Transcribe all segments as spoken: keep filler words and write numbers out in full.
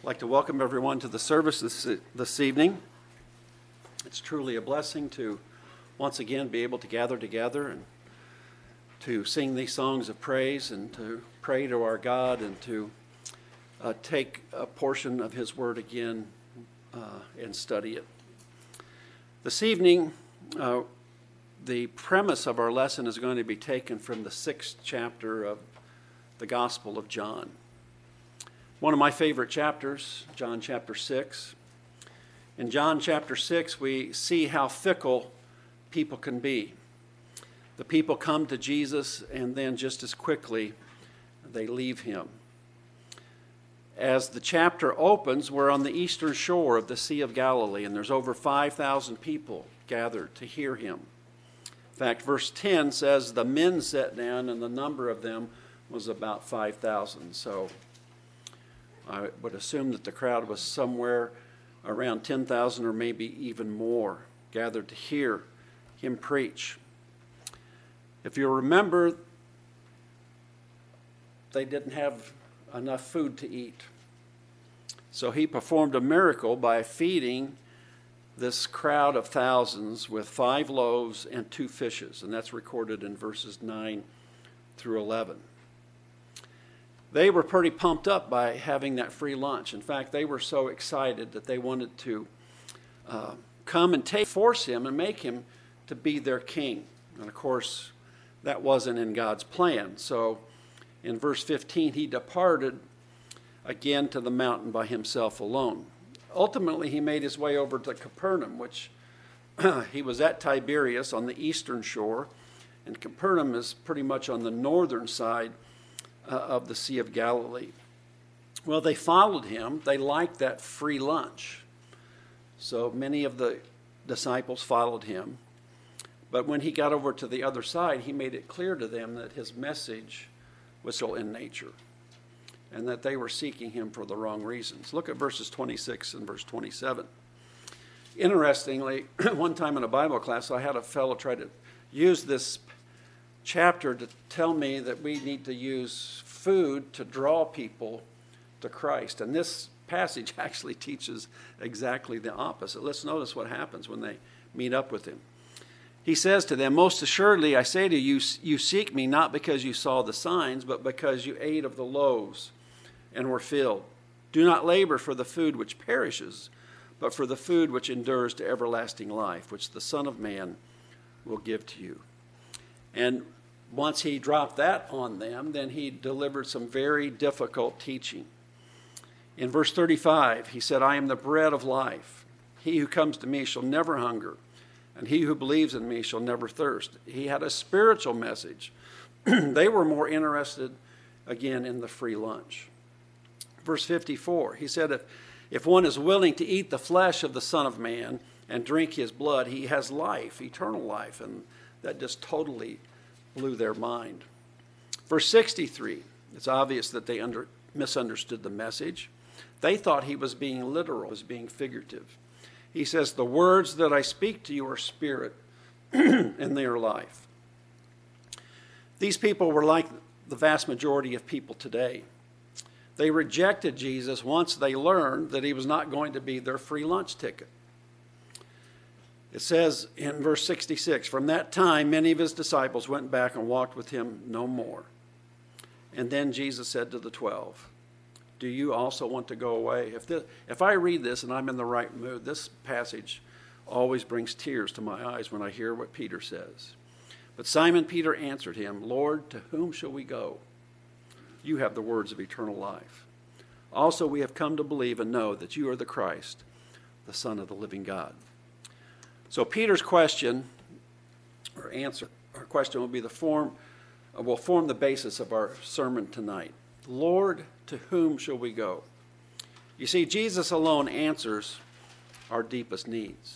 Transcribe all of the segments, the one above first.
I'd like to welcome everyone to the service this, this evening. It's truly a blessing to once again be able to gather together and to sing these songs of praise and to pray to our God and to uh, take a portion of His Word again uh, and study it. This evening, uh, the premise of our lesson is going to be taken from the sixth chapter of the Gospel of John. One of my favorite chapters, John chapter six. In John chapter six, we see how fickle people can be. The people come to Jesus, and then just as quickly, they leave him. As the chapter opens, we're on the eastern shore of the Sea of Galilee, and there's over five thousand people gathered to hear him. In fact, verse ten says, the men sat down, and the number of them was about five thousand. So I would assume that the crowd was somewhere around ten thousand or maybe even more gathered to hear him preach. If you remember, they didn't have enough food to eat. So he performed a miracle by feeding this crowd of thousands with five loaves and two fishes, and that's recorded in verses nine through eleven. They were pretty pumped up by having that free lunch. In fact, they were so excited that they wanted to uh, come and take, force him and make him to be their king. And of course, that wasn't in God's plan. So in verse fifteen, he departed again to the mountain by himself alone. Ultimately, he made his way over to Capernaum, which he was at Tiberias on the eastern shore, and Capernaum is pretty much on the northern side uh, of the Sea of Galilee. Well, they followed him. They liked that free lunch. So many of the disciples followed him. But when he got over to the other side, he made it clear to them that his message was still in nature and that they were seeking him for the wrong reasons. Look at verses twenty-six and verse twenty-seven. Interestingly, one time in a Bible class, I had a fellow try to use this chapter to tell me that we need to use food to draw people to Christ. And this passage actually teaches exactly the opposite. Let's notice what happens when they meet up with him. He says to them, most assuredly, I say to you, you seek me not because you saw the signs, but because you ate of the loaves and were filled. Do not labor for the food which perishes, but for the food which endures to everlasting life, which the Son of Man will give to you. And once he dropped that on them, then he delivered some very difficult teaching. In verse thirty-five, he said, I am the bread of life. He who comes to me shall never hunger, and he who believes in me shall never thirst. He had a spiritual message. They were more interested, again, in the free lunch. Verse fifty-four, he said, if, if one is willing to eat the flesh of the Son of Man and drink his blood, he has life, eternal life. And that just totally blew their mind. Verse sixty-three, it's obvious that they under, misunderstood the message. They thought he was being literal, was being figurative. He says, the words that I speak to you are spirit and they are life. These people were like the vast majority of people today. They rejected Jesus once they learned that he was not going to be their free lunch ticket. It says in verse sixty-six, from that time many of his disciples went back and walked with him no more. And then Jesus said to the twelve, do you also want to go away? If, this, if I read this and I'm in the right mood, this passage always brings tears to my eyes when I hear what Peter says. But Simon Peter answered him, Lord, to whom shall we go? You have the words of eternal life. Also we have come to believe and know that you are the Christ, the Son of the living God. So Peter's question, or answer, our question will be the form, will form the basis of our sermon tonight. Lord, to whom shall we go? You see, Jesus alone answers our deepest needs.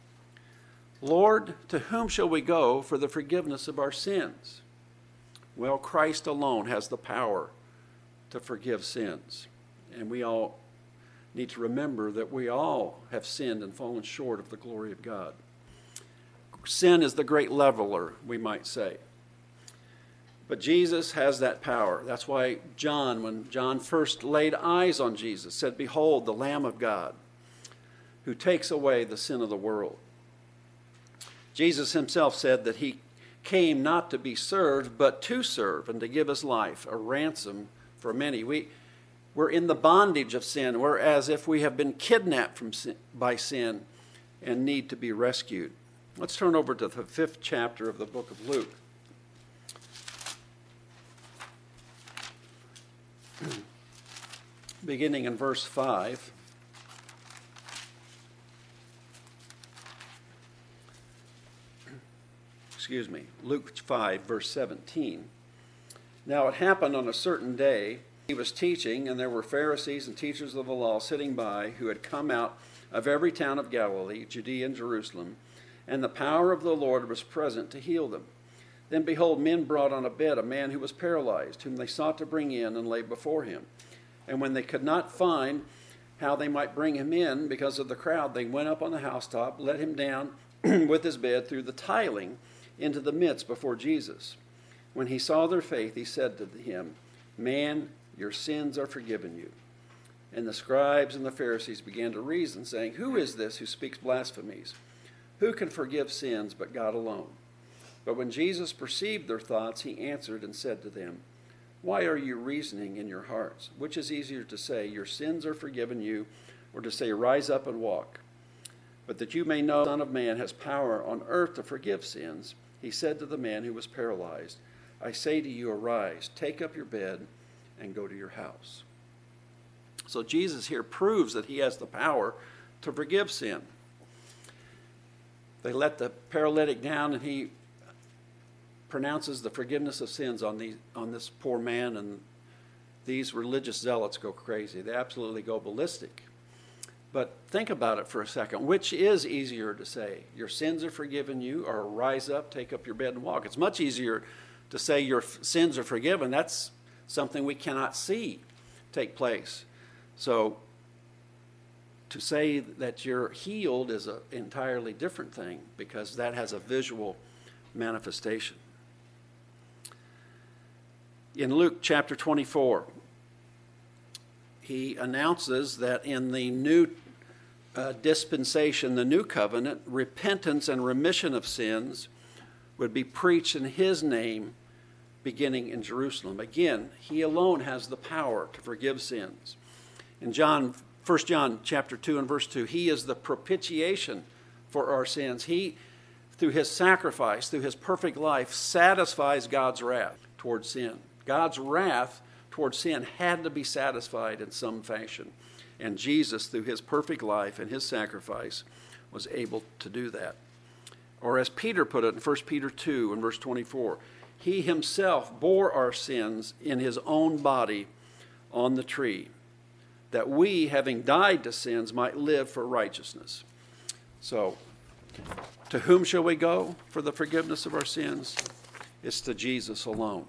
Lord, to whom shall we go for the forgiveness of our sins? Well, Christ alone has the power to forgive sins. And we all need to remember that we all have sinned and fallen short of the glory of God. Sin is the great leveler, we might say. But Jesus has that power. That's why John, when John first laid eyes on Jesus, said, "Behold, the Lamb of God, who takes away the sin of the world." Jesus himself said that he came not to be served, but to serve and to give his life, a ransom for many. We, we're in the bondage of sin. We're as if we have been kidnapped from sin, by sin and need to be rescued. Let's turn over to the fifth chapter of the book of Luke. Beginning in verse five. Excuse me, Luke five, verse seventeen. Now it happened on a certain day, he was teaching, and there were Pharisees and teachers of the law sitting by, who had come out of every town of Galilee, Judea and Jerusalem, and the power of the Lord was present to heal them. Then behold, men brought on a bed a man who was paralyzed, whom they sought to bring in and lay before him. And when they could not find how they might bring him in because of the crowd, they went up on the housetop, let him down with his bed through the tiling into the midst before Jesus. When he saw their faith, he said to him, "Man, your sins are forgiven you." And the scribes and the Pharisees began to reason, saying, "Who is this who speaks blasphemies? Who can forgive sins but God alone?" But when Jesus perceived their thoughts, he answered and said to them, "Why are you reasoning in your hearts? Which is easier to say, 'Your sins are forgiven you,' or to say, 'Rise up and walk'? But that you may know the Son of Man has power on earth to forgive sins," he said to the man who was paralyzed, "I say to you, arise, take up your bed, and go to your house." So Jesus here proves that he has the power to forgive sin. They let the paralytic down, and he pronounces the forgiveness of sins on these on this poor man, and these religious zealots go crazy. They absolutely go ballistic. But think about it for a second. Which is easier to say? Your sins are forgiven you, or rise up, take up your bed, and walk? It's much easier to say your f- sins are forgiven. That's something we cannot see take place. So to say that you're healed is an entirely different thing, because that has a visual manifestation. In Luke chapter twenty-four, he announces that in the new uh, dispensation, the new covenant, repentance and remission of sins would be preached in his name, beginning in Jerusalem. Again, he alone has the power to forgive sins. In John, First John chapter two and verse two, he is the propitiation for our sins. He, through his sacrifice, through his perfect life, satisfies God's wrath towards sin. God's wrath towards sin had to be satisfied in some fashion. And Jesus, through his perfect life and his sacrifice, was able to do that. Or as Peter put it in First Peter two and verse twenty-four, he himself bore our sins in his own body on the tree, that we, having died to sins, might live for righteousness. So, to whom shall we go for the forgiveness of our sins? It's to Jesus alone.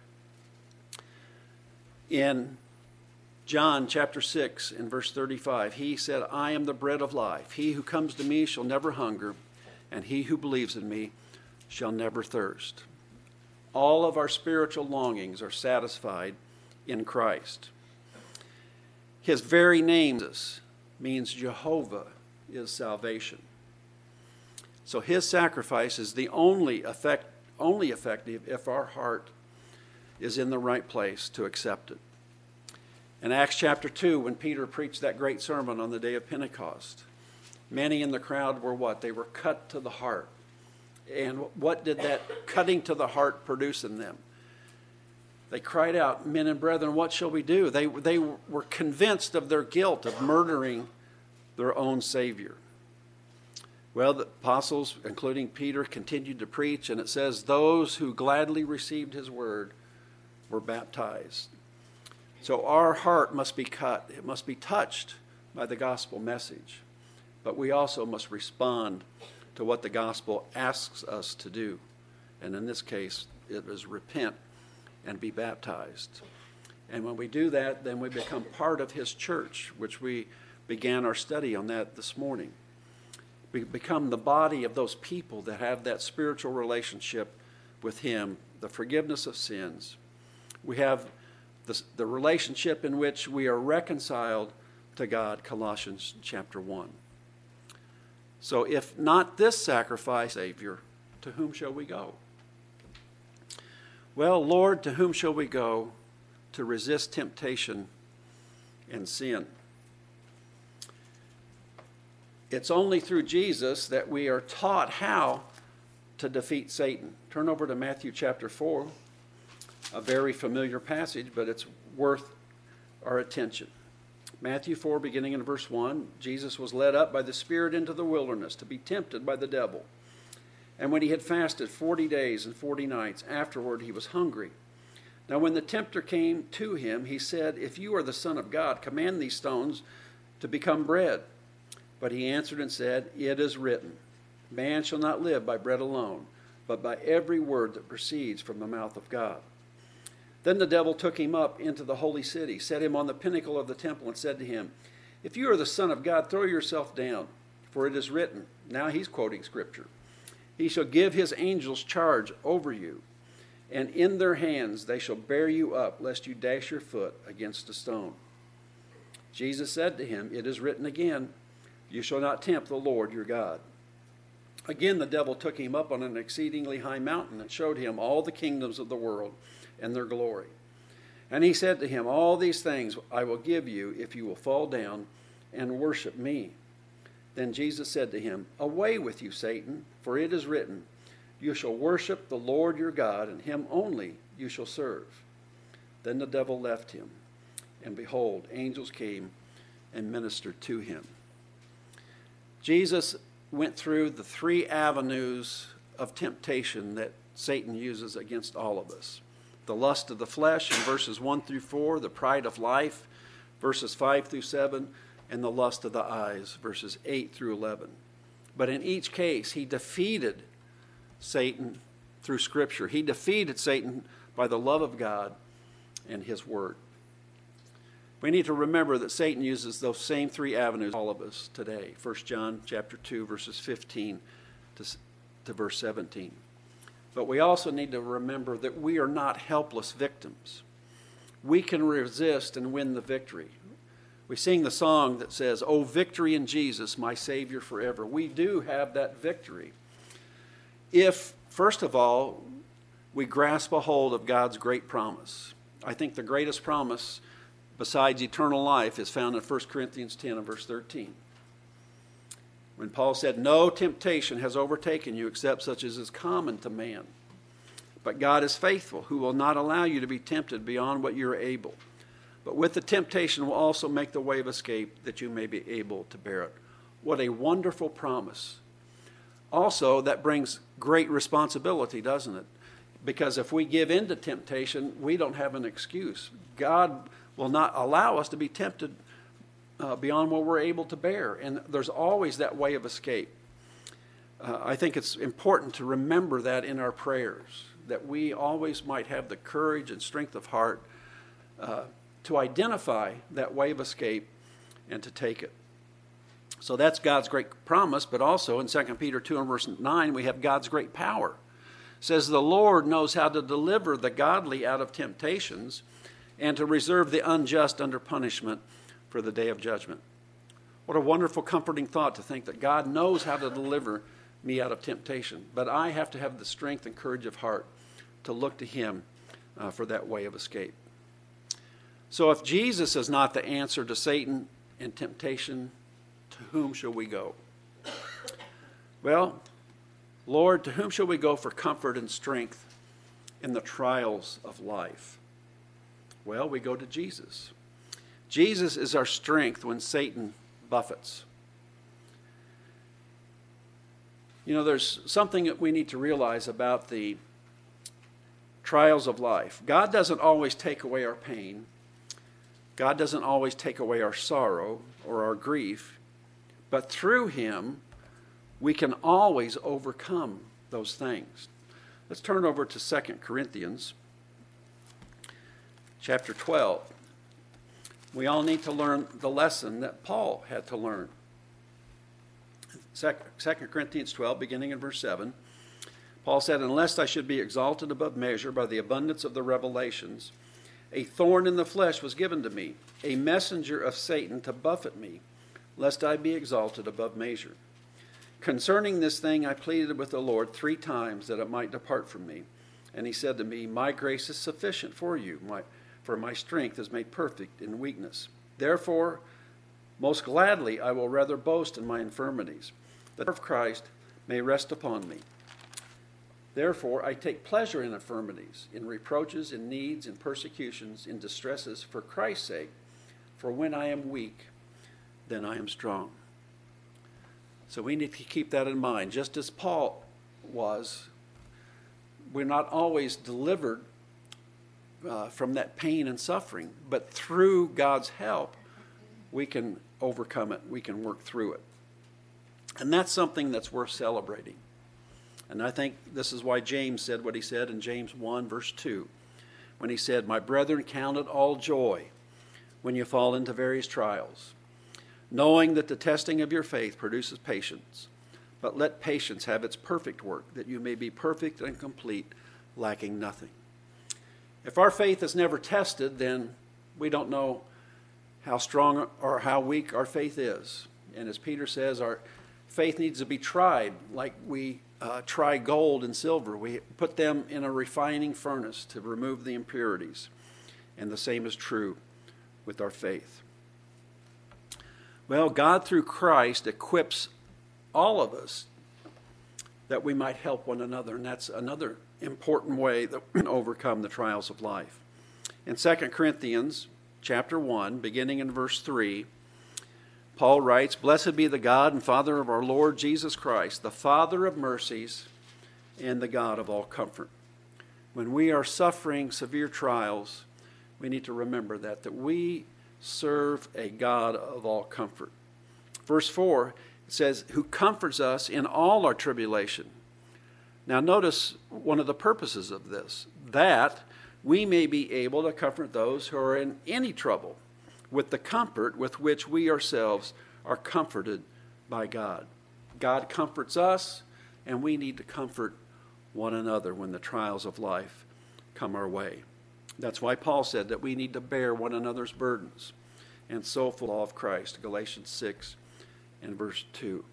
In John chapter six and verse thirty-five, he said, "I am the bread of life. He who comes to me shall never hunger, and he who believes in me shall never thirst." All of our spiritual longings are satisfied in Christ. His very name means Jehovah is salvation. So his sacrifice is the only effect, only effective if our heart is in the right place to accept it. In Acts chapter two, when Peter preached that great sermon on the day of Pentecost, many in the crowd were what? They were cut to the heart. And what did that cutting to the heart produce in them? They cried out, "Men and brethren, what shall we do?" They, they were convinced of their guilt of murdering their own Savior. Well, the apostles, including Peter, continued to preach, and it says, those who gladly received his word were baptized. So our heart must be cut. It must be touched by the gospel message. But we also must respond to what the gospel asks us to do. And in this case, it is repent and be baptized. And when we do that, then we become part of his church, which we began our study on that this morning. We become the body of those people that have that spiritual relationship with him the forgiveness of sins. We have the, the relationship in which we are reconciled to God, Colossians chapter one. So if not this sacrifice, Savior, to whom shall we go? Well, Lord, to whom shall we go to resist temptation and sin? It's only through Jesus that we are taught how to defeat Satan. Turn over to Matthew chapter four, a very familiar passage, but it's worth our attention. Matthew four, beginning in verse one, Jesus was led up by the Spirit into the wilderness to be tempted by the devil. And when he had fasted forty days and forty nights, afterward he was hungry. Now when the tempter came to him, he said, "If you are the Son of God, command these stones to become bread." But he answered and said, "It is written, man shall not live by bread alone, but by every word that proceeds from the mouth of God." Then the devil took him up into the holy city, set him on the pinnacle of the temple, and said to him, "If you are the Son of God, throw yourself down, for it is written," now he's quoting Scripture, "He shall give his angels charge over you, and in their hands they shall bear you up, lest you dash your foot against a stone." Jesus said to him, "It is written again, you shall not tempt the Lord your God." Again the devil took him up on an exceedingly high mountain and showed him all the kingdoms of the world and their glory. And he said to him, "All these things I will give you if you will fall down and worship me." Then Jesus said to him, "Away with you, Satan, for it is written, you shall worship the Lord your God, and him only you shall serve." Then the devil left him, and behold, angels came and ministered to him. Jesus went through the three avenues of temptation that Satan uses against all of us. The lust of the flesh in verses one through four, the pride of life, verses five through seven, and the lust of the eyes, verses eight through eleven. But in each case, he defeated Satan through Scripture. He defeated Satan by the love of God and his word. We need to remember that Satan uses those same three avenues, all of us today. First John chapter two, verses fifteen to, to verse seventeen. But we also need to remember that we are not helpless victims. We can resist and win the victory. We sing the song that says, "Oh, victory in Jesus, my Savior forever." We do have that victory if, first of all, we grasp a hold of God's great promise. I think the greatest promise besides eternal life is found in First Corinthians ten and verse thirteen. When Paul said, "No temptation has overtaken you except such as is common to man. But God is faithful, who will not allow you to be tempted beyond what you are able. But with the temptation will also make the way of escape, that you may be able to bear it." What a wonderful promise. Also, that brings great responsibility, doesn't it? Because if we give in to temptation, we don't have an excuse. God will not allow us to be tempted uh, beyond what we're able to bear. And there's always that way of escape. Uh, I think it's important to remember that in our prayers, that we always might have the courage and strength of heart uh, to identify that way of escape and to take it. So that's God's great promise, but also in Second Peter two and verse nine, we have God's great power. It says, "The Lord knows how to deliver the godly out of temptations and to reserve the unjust under punishment for the day of judgment." What a wonderful, comforting thought to think that God knows how to deliver me out of temptation, but I have to have the strength and courage of heart to look to him uh, for that way of escape. So if Jesus is not the answer to Satan and temptation, to whom shall we go? Well, Lord, to whom shall we go for comfort and strength in the trials of life? Well, we go to Jesus. Jesus is our strength when Satan buffets. You know, there's something that we need to realize about the trials of life. God doesn't always take away our pain. God doesn't always take away our sorrow or our grief. But through him, we can always overcome those things. Let's turn over to Second Corinthians chapter twelve. We all need to learn the lesson that Paul had to learn. Second Corinthians twelve, beginning in verse seven. Paul said, unless I should be exalted above measure by the abundance of the revelations, a thorn in the flesh was given to me, a messenger of Satan to buffet me, lest I be exalted above measure. Concerning this thing I pleaded with the Lord three times that it might depart from me. And he said to me, my grace is sufficient for you, my, for my strength is made perfect in weakness. Therefore, most gladly I will rather boast in my infirmities, that the power of Christ may rest upon me. Therefore, I take pleasure in infirmities, in reproaches, in needs, in persecutions, in distresses, for Christ's sake. For when I am weak, then I am strong. So we need to keep that in mind. Just as Paul was, we're not always delivered uh, from that pain and suffering, but through God's help, we can overcome it. We can work through it. And that's something that's worth celebrating. And I think this is why James said what he said in James one, verse two, when he said, my brethren, count it all joy when you fall into various trials, knowing that the testing of your faith produces patience. But let patience have its perfect work, that you may be perfect and complete, lacking nothing. If our faith is never tested, then we don't know how strong or how weak our faith is. And as Peter says, our faith needs to be tried like we uh, try gold and silver. We put them in a refining furnace to remove the impurities. And the same is true with our faith. Well, God through Christ equips all of us that we might help one another. And that's another important way that we can overcome the trials of life. In Second Corinthians chapter one, beginning in verse three, Paul writes, blessed be the God and Father of our Lord Jesus Christ, the Father of mercies and the God of all comfort. When we are suffering severe trials, we need to remember that, that we serve a God of all comfort. Verse four, it says, who comforts us in all our tribulation. Now notice one of the purposes of this, that we may be able to comfort those who are in any trouble with the comfort with which we ourselves are comforted by God. God comforts us, and we need to comfort one another when the trials of life come our way. That's why Paul said that we need to bear one another's burdens, and so fulfill the law of Christ, Galatians six and verse two.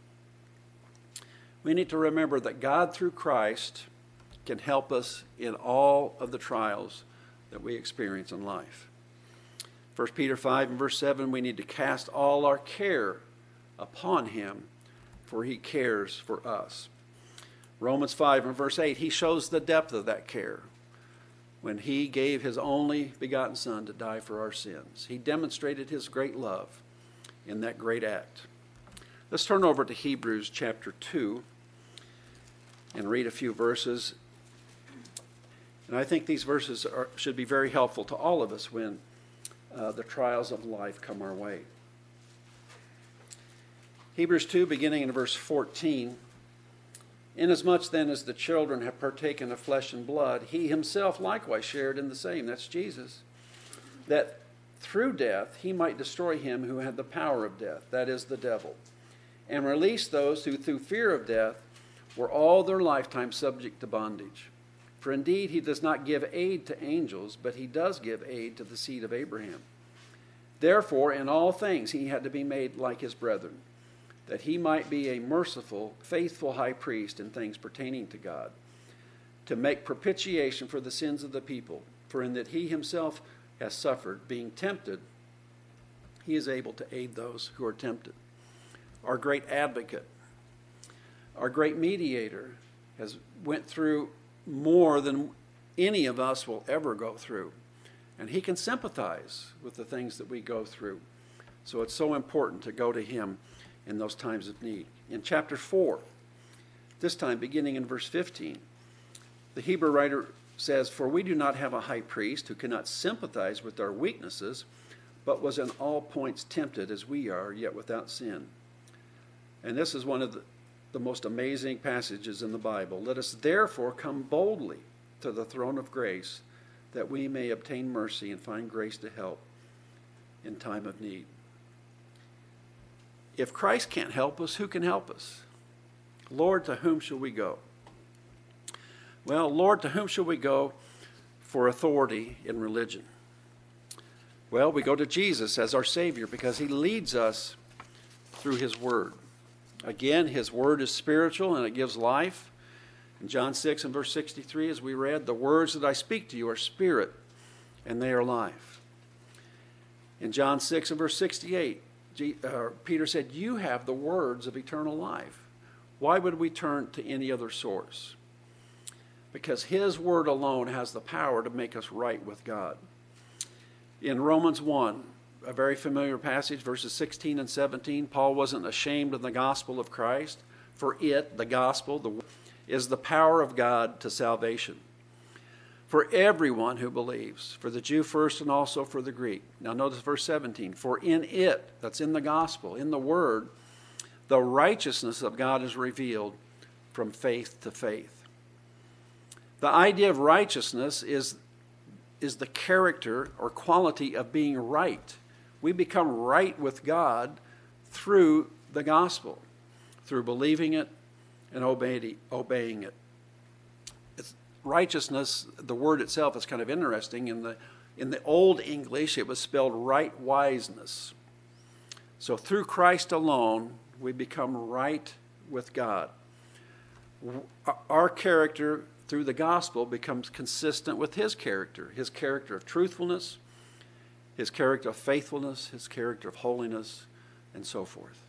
We need to remember that God through Christ can help us in all of the trials that we experience in life. First Peter five and verse seven, we need to cast all our care upon him, for he cares for us. Romans five and verse eight, he shows the depth of that care when he gave his only begotten Son to die for our sins. He demonstrated his great love in that great act. Let's turn over to Hebrews chapter two and read a few verses. And I think these verses are, should be very helpful to all of us when uh, the trials of life come our way. Hebrews two, beginning in verse fourteen. Inasmuch then as the children have partaken of flesh and blood, he himself likewise shared in the same, that's Jesus, that through death he might destroy him who had the power of death, that is the devil, and release those who through fear of death were all their lifetime subject to bondage. For indeed he does not give aid to angels, but he does give aid to the seed of Abraham. Therefore in all things he had to be made like his brethren, that he might be a merciful, faithful high priest in things pertaining to God, to make propitiation for the sins of the people. For in that he himself has suffered, being tempted, he is able to aid those who are tempted. Our great advocate, our great mediator, has went through more than any of us will ever go through. And he can sympathize with the things that we go through. So it's so important to go to him in those times of need. In chapter four, this time beginning in verse fifteen, the Hebrew writer says, for we do not have a high priest who cannot sympathize with our weaknesses, but was in all points tempted as we are, yet without sin. And this is one of the, the most amazing passages in the Bible. Let us therefore come boldly to the throne of grace, that we may obtain mercy and find grace to help in time of need. If Christ can't help us, who can help us? Lord, to whom shall we go? Well, Lord, to whom shall we go for authority in religion? Well, we go to Jesus as our Savior because he leads us through his word. Again, his word is spiritual and it gives life. In John six and verse sixty-three, as we read, the words that I speak to you are spirit and they are life. In John six and verse sixty-eight, Peter said, you have the words of eternal life. Why would we turn to any other source? Because his word alone has the power to make us right with God. In Romans one, a very familiar passage, verses sixteen and seventeen, Paul wasn't ashamed of the gospel of Christ, for it, the gospel, the, is the power of God to salvation. For everyone who believes, for the Jew first and also for the Greek. Now notice verse seventeen, for in it, that's in the gospel, in the word, the righteousness of God is revealed from faith to faith. The idea of righteousness is, is the character or quality of being right. We become right with God through the gospel, through believing it and obeying, obeying it. It's, righteousness, the word itself is kind of interesting. In the, in the Old English, it was spelled right wiseness. So through Christ alone, we become right with God. Our character through the gospel becomes consistent with his character, his character of truthfulness, his character of faithfulness, his character of holiness, and so forth.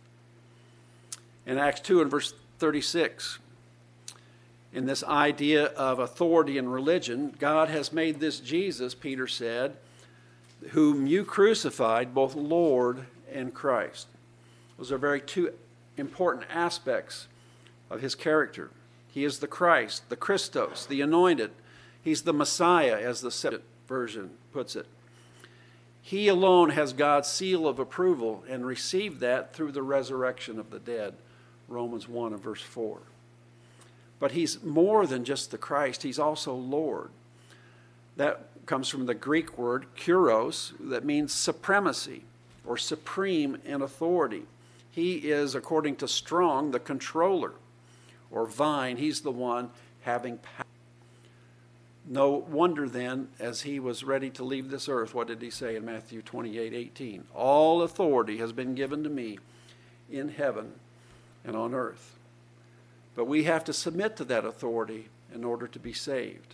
In Acts two and verse thirty-six, in this idea of authority in religion, God has made this Jesus, Peter said, whom you crucified, both Lord and Christ. Those are very two important aspects of his character. He is the Christ, the Christos, the anointed. He's the Messiah, as the Septuagint version puts it. He alone has God's seal of approval and received that through the resurrection of the dead, Romans one and verse four. But he's more than just the Christ. He's also Lord. That comes from the Greek word kuros, that means supremacy or supreme in authority. He is, according to Strong, the controller. Or vine, he's the one having power. No wonder then, as he was ready to leave this earth, what did he say in Matthew twenty-eight eighteen? All authority has been given to me in heaven and on earth. But we have to submit to that authority in order to be saved.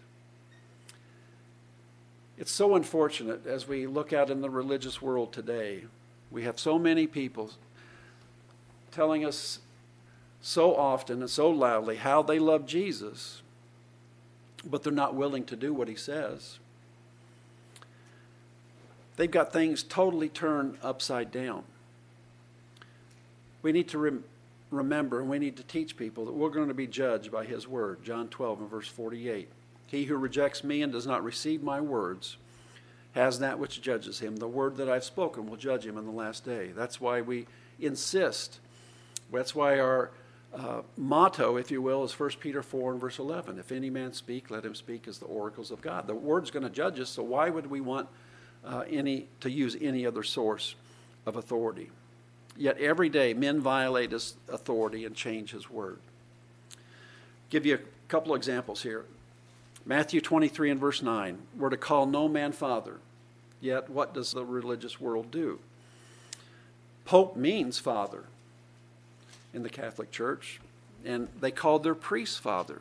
It's so unfortunate as we look out in the religious world today. We have so many people telling us so often and so loudly how they love Jesus, but they're not willing to do what he says. They've got things totally turned upside down. We need to rem- remember and we need to teach people that we're going to be judged by his word. John twelve and verse forty-eight. He who rejects me and does not receive my words has that which judges him. The word that I've spoken will judge him in the last day. That's why we insist. That's why our Uh, motto, if you will, is First Peter four and verse eleven. If any man speak, let him speak as the oracles of God. The word's going to judge us, so why would we want uh, any to use any other source of authority? Yet every day men violate his authority and change his word. Give you a couple examples here. Matthew twenty-three and verse nine. We're to call no man father. Yet what does the religious world do? Pope means father in the Catholic Church, and they called their priest father.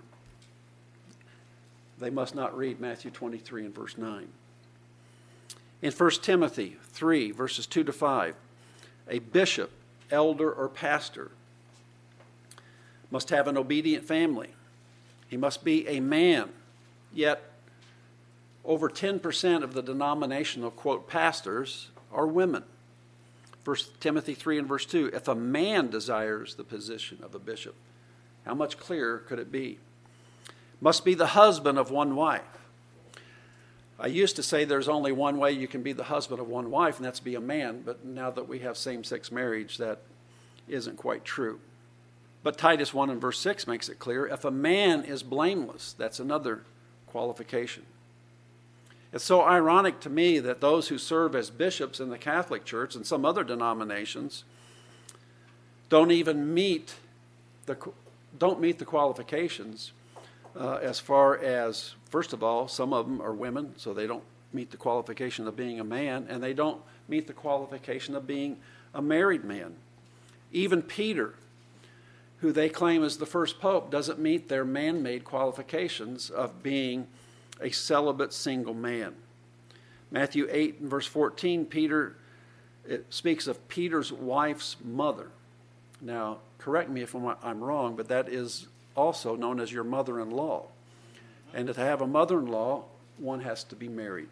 They must not read Matthew twenty-three and verse nine. In First Timothy three, verses two to five, a bishop, elder, or pastor must have an obedient family. He must be a man, yet over ten percent of the denominational, quote, pastors are women. First Timothy three and verse two, if a man desires the position of a bishop, how much clearer could it be? Must be the husband of one wife. I used to say there's only one way you can be the husband of one wife, and that's be a man, but now that we have same-sex marriage, that isn't quite true. But Titus one and verse six makes it clear, if a man is blameless, that's another qualification. It's so ironic to me that those who serve as bishops in the Catholic Church and some other denominations don't even meet the don't meet the qualifications uh, as far as, first of all, some of them are women, so they don't meet the qualification of being a man, and they don't meet the qualification of being a married man. Even Peter, who they claim is the first pope, doesn't meet their man-made qualifications of being a celibate single man. Matthew eight and verse fourteen, Peter, it speaks of Peter's wife's mother. Now, correct me if I'm, I'm wrong, but that is also known as your mother-in-law. And to have a mother-in-law, one has to be married.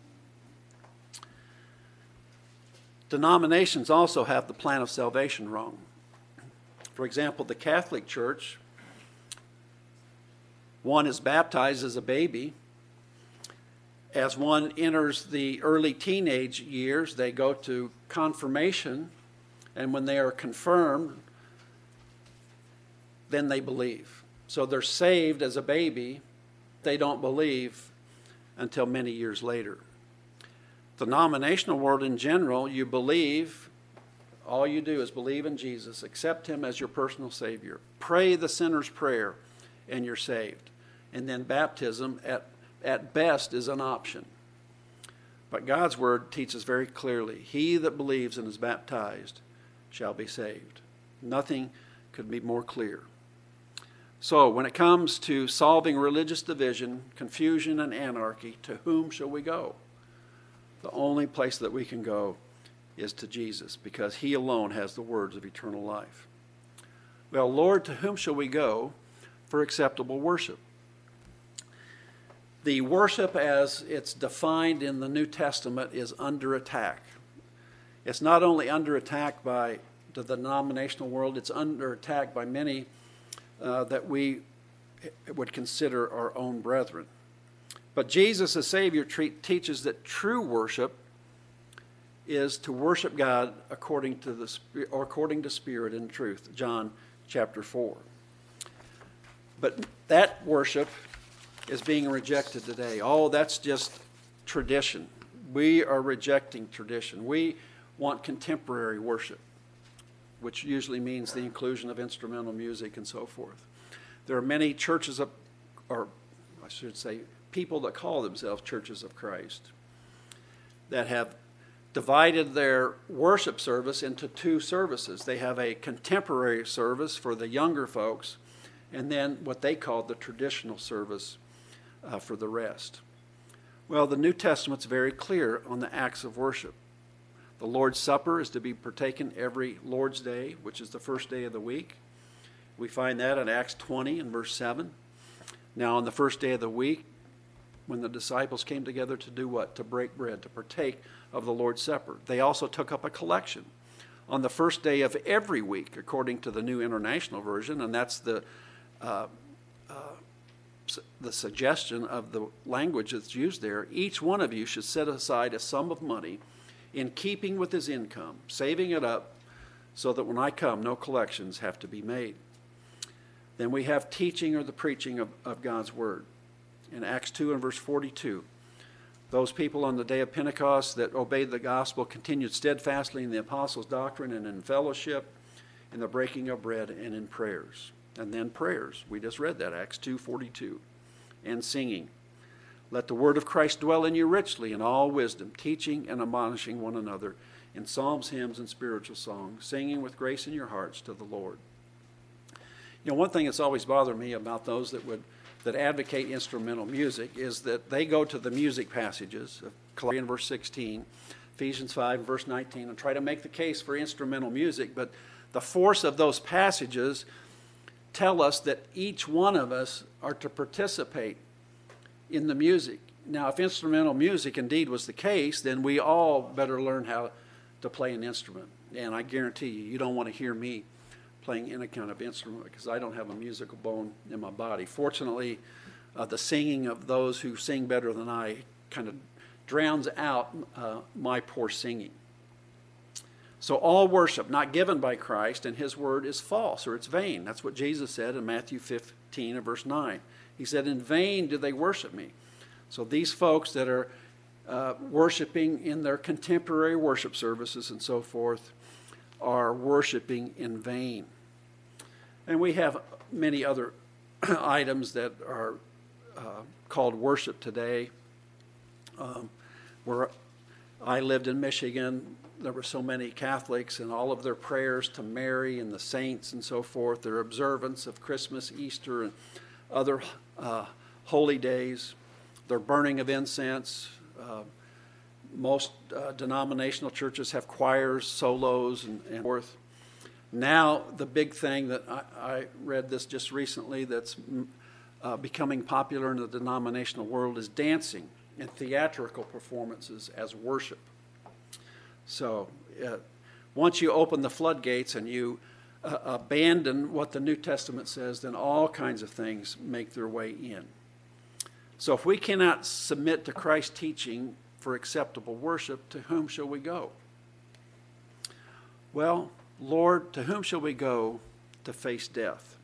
Denominations also have the plan of salvation wrong. For example, the Catholic Church, one is baptized as a baby. As one enters the early teenage years, they go to confirmation, and when they are confirmed, then they believe. So they're saved as a baby. They don't believe until many years later. The denominational world in general, you believe, all you do is believe in Jesus, accept him as your personal Savior, pray the sinner's prayer, and you're saved. And then baptism, at, at best, is an option. But God's word teaches very clearly, he that believes and is baptized shall be saved. Nothing could be more clear. So when it comes to solving religious division, confusion, and anarchy, to whom shall we go? The only place that we can go is to Jesus, because he alone has the words of eternal life. Well, Lord, to whom shall we go for acceptable worship? The worship as it's defined in the New Testament is under attack. It's not only under attack by the denominational world, it's under attack by many uh, that we would consider our own brethren. But Jesus, as Savior, treat, teaches that true worship is to worship God according to the or according to Spirit and truth. John chapter four. But that worship is being rejected today. Oh, that's just tradition. We are rejecting tradition. We want contemporary worship, which usually means the inclusion of instrumental music and so forth. There are many churches of, or I should say, people that call themselves churches of Christ that have divided their worship service into two services. They have a contemporary service for the younger folks, and then what they call the traditional service uh, for the rest. Well, the New Testament's very clear on the acts of worship. The Lord's Supper is to be partaken every Lord's Day, which is the first day of the week. We find that in Acts twenty and verse seven. Now, on the first day of the week, when the disciples came together to do what? To break bread, to partake of the Lord's Supper. They also took up a collection on the first day of every week, according to the New International Version, and that's the uh, uh, the suggestion of the language that's used there. Each one of you should set aside a sum of money in keeping with his income, saving it up so that when I come, no collections have to be made. Then we have teaching or the preaching of, of God's Word. In Acts two and verse forty-two, those people on the day of Pentecost that obeyed the gospel continued steadfastly in the apostles' doctrine and in fellowship, in the breaking of bread and in prayers. And then prayers. We just read that, Acts two forty-two. And singing. Let the word of Christ dwell in you richly in all wisdom, teaching and admonishing one another in psalms, hymns, and spiritual songs, singing with grace in your hearts to the Lord. You know, one thing that's always bothered me about those that would that advocate instrumental music is that they go to the music passages of Colossians verse sixteen, Ephesians five verse nineteen, and try to make the case for instrumental music, but the force of those passages tell us that each one of us are to participate in the music. Now, if instrumental music indeed was the case, then we all better learn how to play an instrument. And I guarantee you, you don't want to hear me playing any kind of instrument because I don't have a musical bone in my body. Fortunately, uh, the singing of those who sing better than I kind of drowns out uh, my poor singing. So all worship not given by Christ and his word is false or it's vain. That's what Jesus said in Matthew fifteen and verse nine. He said, in vain do they worship me. So these folks that are uh, worshiping in their contemporary worship services and so forth are worshiping in vain. And we have many other items that are uh, called worship today. Um, where I lived in Michigan, there were so many Catholics, and all of their prayers to Mary and the saints and so forth, their observance of Christmas, Easter, and other uh, holy days, their burning of incense. Uh, most uh, denominational churches have choirs, solos, and, and forth. Now, the big thing that I, I read this just recently that's uh, becoming popular in the denominational world is dancing and theatrical performances as worship. So uh, once you open the floodgates and you uh, abandon what the New Testament says, then all kinds of things make their way in. So if we cannot submit to Christ's teaching for acceptable worship, to whom shall we go? Well, Lord, to whom shall we go to face death?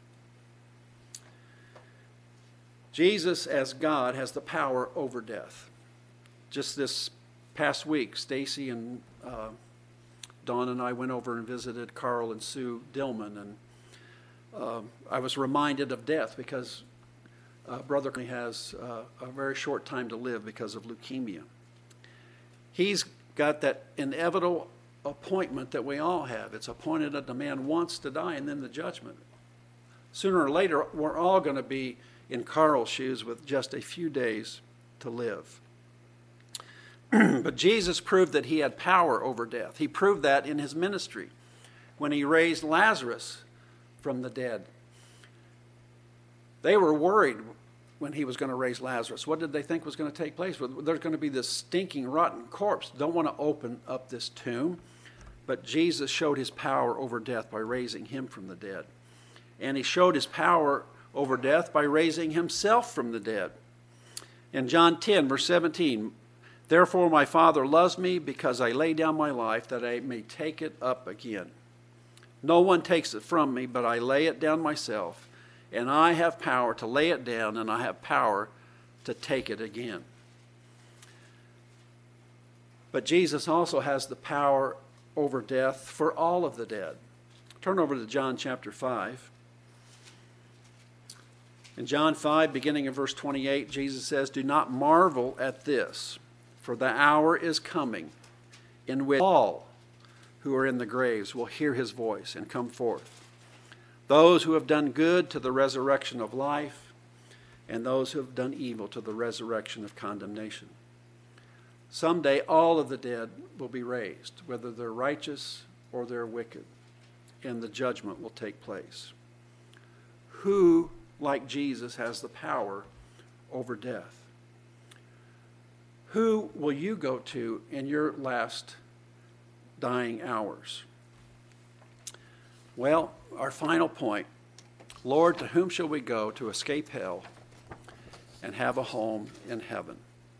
Jesus, as God, has the power over death. Just this past week, Stacy and uh, Dawn and I went over and visited Carl and Sue Dillman, and uh, I was reminded of death because uh, Brother has uh, a very short time to live because of leukemia. He's got that inevitable appointment that we all have. It's appointed that the man wants to die, and then the judgment. Sooner or later, we're all going to be in Carl's shoes with just a few days to live. But Jesus proved that he had power over death. He proved that in his ministry when he raised Lazarus from the dead. They were worried when he was going to raise Lazarus. What did they think was going to take place? There's going to be this stinking, rotten corpse. Don't want to open up this tomb. But Jesus showed his power over death by raising him from the dead. And he showed his power over death by raising himself from the dead. In John ten, verse seventeen, therefore my Father loves me because I lay down my life that I may take it up again. No one takes it from me, but I lay it down myself. And I have power to lay it down, and I have power to take it again. But Jesus also has the power over death for all of the dead. Turn over to John chapter five. In John five, beginning in verse twenty-eight, Jesus says, do not marvel at this, for the hour is coming in which all who are in the graves will hear his voice and come forth. Those who have done good to the resurrection of life, and those who have done evil to the resurrection of condemnation. Someday all of the dead will be raised, whether they're righteous or they're wicked, and the judgment will take place. Who, like Jesus, has the power over death? Who will you go to in your last dying hours? Well, our final point, Lord, to whom shall we go to escape hell and have a home in heaven?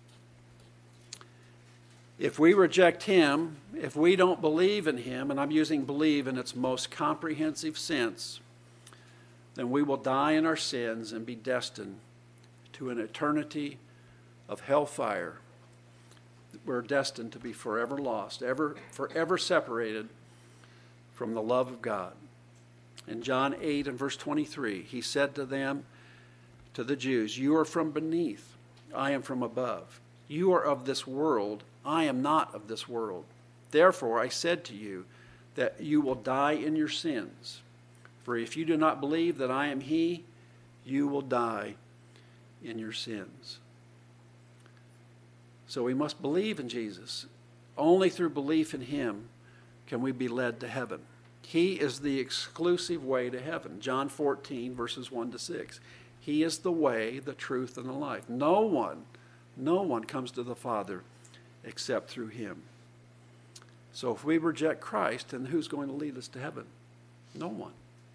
If we reject him, if we don't believe in him, and I'm using believe in its most comprehensive sense, then we will die in our sins and be destined to an eternity of hellfire. We're destined to be forever lost, ever, forever separated from the love of God. In John eight and verse twenty-three, he said to them, to the Jews, you are from beneath, I am from above. You are of this world, I am not of this world. Therefore I said to you that you will die in your sins. For if you do not believe that I am he, you will die in your sins. So we must believe in Jesus. Only through belief in him can we be led to heaven. He is the exclusive way to heaven. John fourteen, verses one to six. He is the way, the truth, and the life. No one, no one comes to the Father except through him. So if we reject Christ, then who's going to lead us to heaven? No one.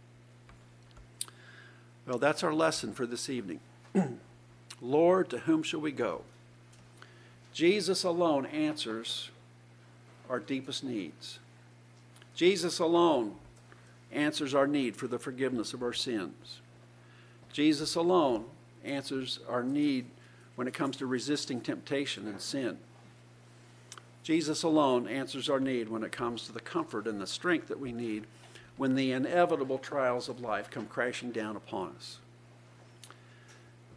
Well, that's our lesson for this evening. Lord, to whom shall we go? Jesus alone answers our deepest needs. Jesus alone answers our need for the forgiveness of our sins. Jesus alone answers our need when it comes to resisting temptation and sin. Jesus alone answers our need when it comes to the comfort and the strength that we need when the inevitable trials of life come crashing down upon us.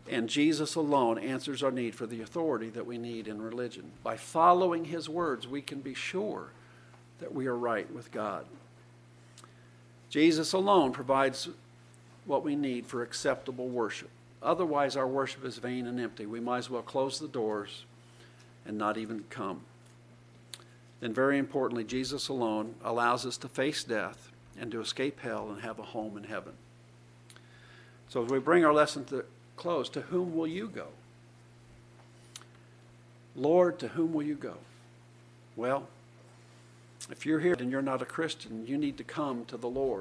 And Jesus alone answers our need for the authority that we need in religion. By following his words, we can be sure that we are right with God. Jesus alone provides what we need for acceptable worship. Otherwise, our worship is vain and empty. We might as well close the doors and not even come. Then, very importantly, Jesus alone allows us to face death and to escape hell and have a home in heaven. So as we bring our lesson to close, to whom will you go? Lord, to whom will you go? Well, if you're here and you're not a Christian, you need to come to the Lord.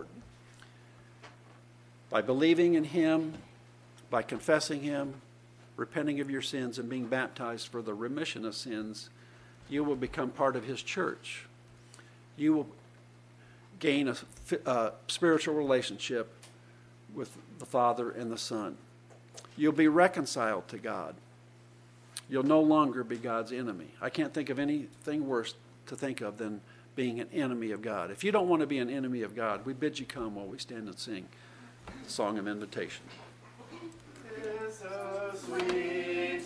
By believing in him, by confessing him, repenting of your sins, and being baptized for the remission of sins, you will become part of his church. You will gain a, a spiritual relationship with the Father and the Son. You'll be reconciled to God. You'll no longer be God's enemy. I can't think of anything worse to think of than being an enemy of God. If you don't want to be an enemy of God, we bid you come while we stand and sing the song of invitation. It's so sweet.